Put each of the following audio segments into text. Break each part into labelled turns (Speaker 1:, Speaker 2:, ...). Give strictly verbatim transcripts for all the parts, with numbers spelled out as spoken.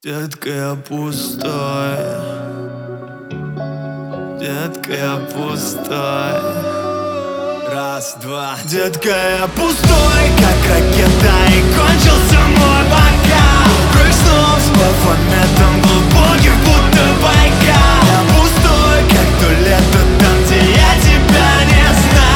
Speaker 1: Детка, я пустой. Детка, я пустой. Раз, два. Детка, я пустой, как ракета, и кончился мой бокал. Прыснув с плафонетом глубоких, будто байкал. Я пустой, как то лето там, где я тебя не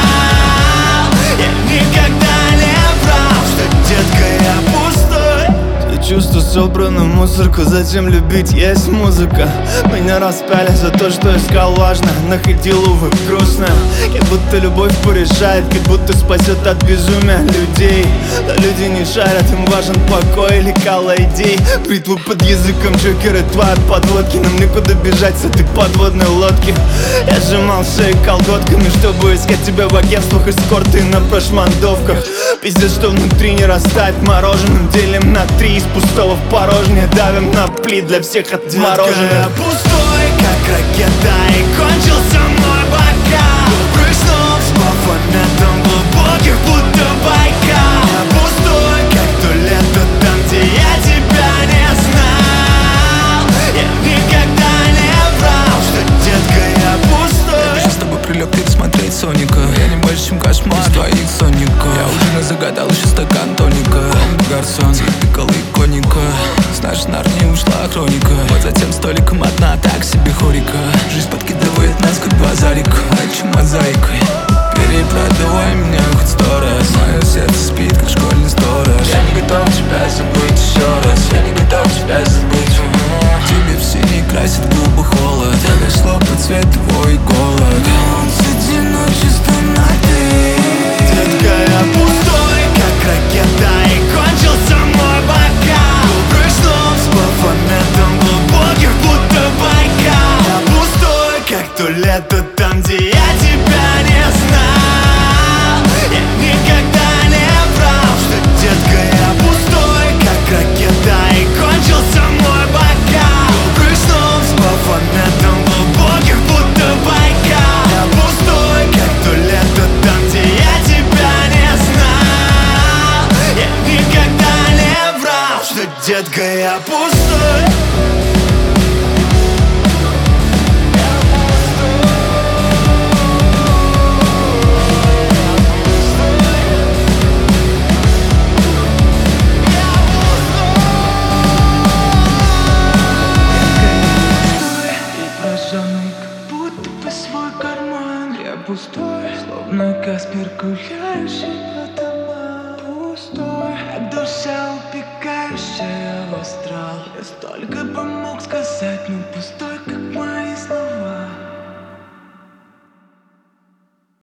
Speaker 1: знал. Я никогда не врал, что, детка, я пустой. Все чувства собраны в мусорку, зачем любить, есть музыка. Меня распяли за то, что искал важно, находил, увы, грустно. Как будто любовь порешает, как будто спасет от безумия людей. Да люди не шарят, им важен покой или кала идей. Бритву под языком, джокеры твои подводки. Нам некуда бежать с этой подводной лодки. Я сжимал шею колготками, чтобы искать тебя в агентствах эскорты на прошмандовках. Пиздец, что внутри не растает мороженым. Делим на три, из пустого в порожнее. Давим на плит, для всех отмороженных. Я пустой, как ракета, и кончился мой бокал. Прыснув с плафонетом глубоких, будто байкал. Я пустой, как то лето там, где я тебя не знал. Я никогда не врал, что, детка, я пустой.
Speaker 2: Я хочу с тобой прилег пересмотреть Соника. Я не больше, чем кошмар из твоих сонников. Я уже загадал еще стакан тоника. Гарсон, типикал иконика. С нашей нарни ушла хроника. Вот за тем столиком одна, так себе хорика. Жизнь подкидывает нас, как базарик, ночью мозаикой. Перепродавай меня хоть сто раз. Мое сердце спит, как школьный сторож. Я не готов тебя забыть еще раз. Я не готов тебя забыть. Тебе в синий красит губы холод. Дошло под цвет твой голод. Он среди ночи с темноты.
Speaker 1: Детка, я пустой, как ракета, и кончился мой бокал. Прыснув с плафонетом глубоких, будто байкал. Я пустой, как то лето там, где я тебя не знал. Я никогда не врал, что, детка, я пустой, как ракета, и кончился мой бокал. Прыснув с плафонетом глубоких, будто байкал. Я пустой, как то лето там, где я тебя не знал. Я никогда не врал, что, детка, я пустой.
Speaker 2: Пустой, словно Каспер, гуляющий по домам. Пустой, как душа, упекающая в астрал. Я столько бы мог сказать, но